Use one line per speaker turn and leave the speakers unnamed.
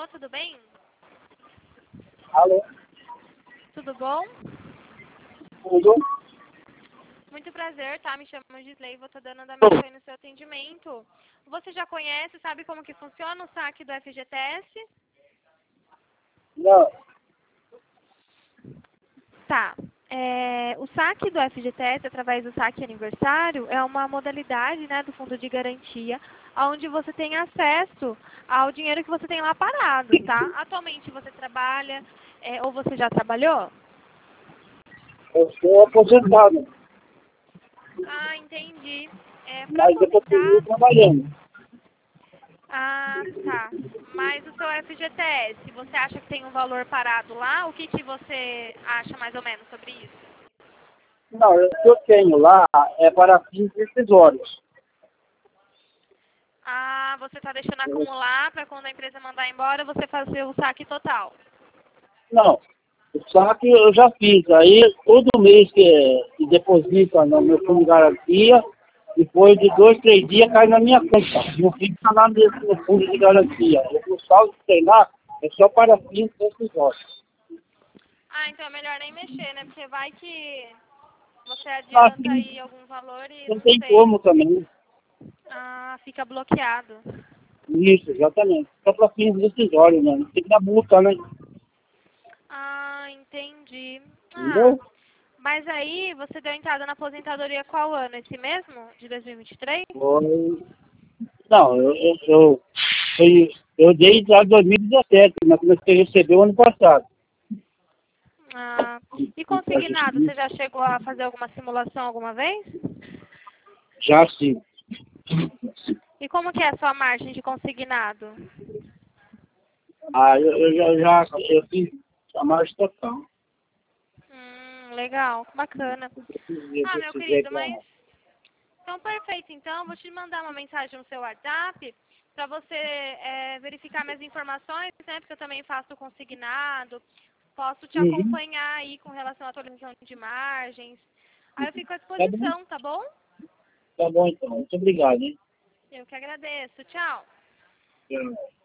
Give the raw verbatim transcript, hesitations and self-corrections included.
Alô, tudo bem?
Alô?
Tudo bom?
Tudo?
Muito prazer, tá? Me chamo Gisley, vou estar dando andamento aí no seu atendimento. Você já conhece, sabe como que funciona o saque do F G T S?
Não.
Tá. É, o saque do F G T S, através do saque aniversário, é uma modalidade, né, do fundo de garantia, onde você tem acesso ao dinheiro que você tem lá parado, tá? Atualmente você trabalha, é, ou você já trabalhou?
Eu sou aposentado,
Ah, entendi. É, para
mas eu
aposentar...
continuo trabalhando.
Ah, tá. Mas o seu F G T S, você acha que tem um valor parado lá? O que, que você acha mais ou menos sobre isso?
Não, o que eu tenho lá é para fins decisórios.
Ah, você está deixando acumular para quando a empresa mandar embora você fazer o saque total.
Não, o saque eu já fiz. Aí, todo mês que, que deposita no meu fundo de garantia, depois de dois, três dias cai na minha conta. Não fica lá mesmo no fundo de garantia. O saldo que tem lá é só para fins decisórios.
Ah, então é melhor nem mexer, né? Porque vai que você adianta
Assim,
aí algum valor e
não
não
tem
sei.
como também.
Ah, fica bloqueado.
Isso, exatamente. Só para fins decisórios, né? Tem que dar multa, né?
Ah, entendi. Ah,
Entendeu?
mas aí você deu entrada na aposentadoria qual ano? Esse mesmo? De dois mil e vinte e três?
Foi... Não, eu, eu, eu, eu, eu dei já em dois mil e dezessete, mas comecei a receber o ano passado.
Ah, e consignado, você já chegou a fazer alguma simulação alguma vez?
Já sim.
E como que é a sua margem de consignado?
Ah, eu, eu já, já eu fiz a margem total.
Hum, legal, bacana.
Eu precisei,
Ah, meu
precisei
querido,
pra...
mas... Então, perfeito. Então, vou te mandar uma mensagem no seu WhatsApp para você é, verificar minhas informações, né? Porque eu também faço consignado. Posso te
Uhum.
acompanhar aí com relação à atualização de margens. Aí eu fico à
Tá bom?
disposição, tá bom?
Tá bom, então. Muito obrigado, hein?
Eu que agradeço. Tchau.
Tchau.